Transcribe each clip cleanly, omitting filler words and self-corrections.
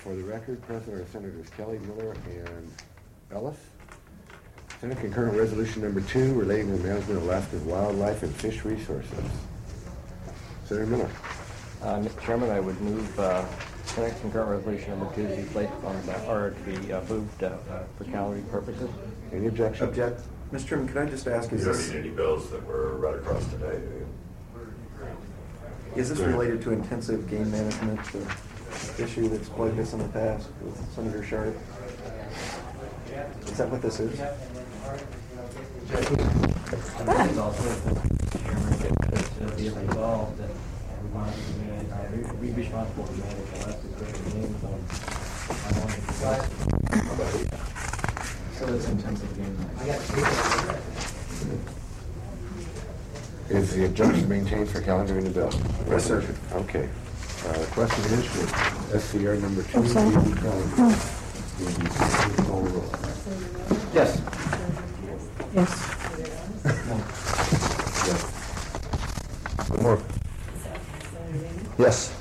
For the record, present are Senators Kelly, Miller, and Ellis. Senate concurrent resolution number 2 relating to the management of Alaska's wildlife and fish resources. Senator Miller. Mr. Chairman, I would move Senate concurrent resolution number 2 to be placed on or to be moved for calendar purposes. Any objection? Object. Mr. Chairman, can I just ask, You don't need any bills that were right across today, do you? is this related to intensive game management, the issue that's plagued us in the past with Senator Sharp? Is that what this is? Be involved and we want to be responsible for managing Alaska's different games so it's intensive game. Is the objection maintained for calendar in the bill? Yes, sir. Okay. The question is for SCR number 2. Yes. Yes. More. Yes.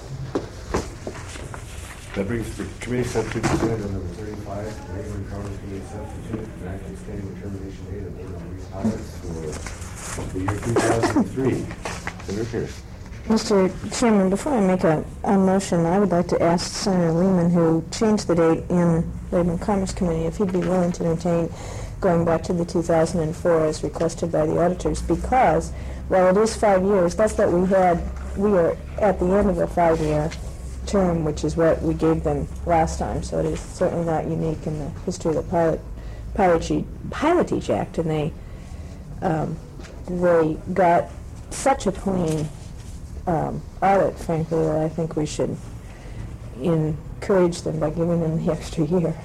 That brings the committee substitute to Senate number 35, Labor and Commerce Committee substitute, and action standing determination date of board of pilots for the year 2003. Senator Pierce. Mr. Chairman, before I make a motion, I would like to ask Senator Lehman, who changed the date in Labor and Commerce Committee, if he'd be willing to entertain going back to the 2004 as requested by the auditors, because while it is 5 years, that's what we had. We are at the end of a 5-year term, which is what we gave them last time, so it is certainly not unique in the history of the Pilotage Act, and they got such a clean audit, frankly, that I think we should encourage them by giving them the extra year.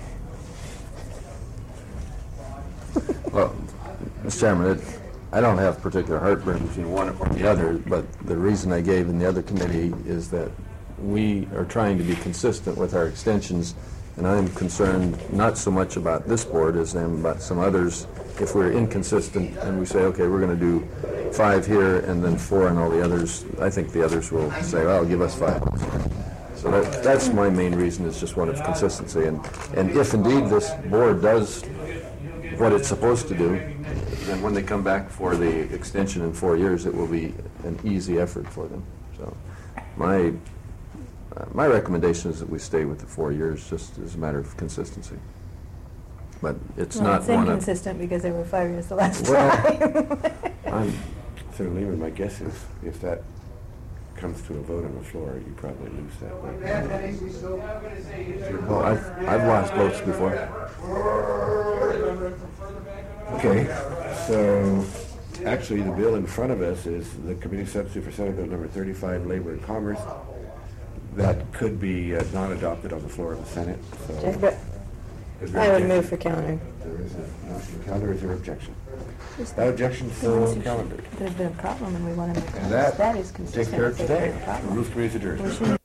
Well, Mr. Chairman, I don't have particular heartburn between one or the other, but the reason I gave in the other committee is that we are trying to be consistent with our extensions, and I'm concerned not so much about this board as I am about some others. If we're inconsistent and we say, okay, we're going to do 5 here and then 4 and all the others, I think the others will say, well, give us 5. So that's my main reason, is just one of consistency. And if indeed this board does what it's supposed to do, then when they come back for the extension in 4 years, it will be an easy effort for them. So my recommendation is that we stay with the 4 years, just as a matter of consistency. But it's not it's inconsistent because they were 5 years the last time. Senator Lehman, my guess is if that comes to a vote on the floor, you probably lose that vote. Well, I've lost votes before. Okay, so actually the bill in front of us is the committee substitute for Senate Bill number 35, Labor and Commerce. That could be not adopted on the floor of the Senate. So I would move for calendar. There is a motion for calendar. Is there objection? That objection for calendar. There's been a problem, and we want to make And sure that is takes consistent. care of if there's been today. a problem. The Rules Committee is adjourned.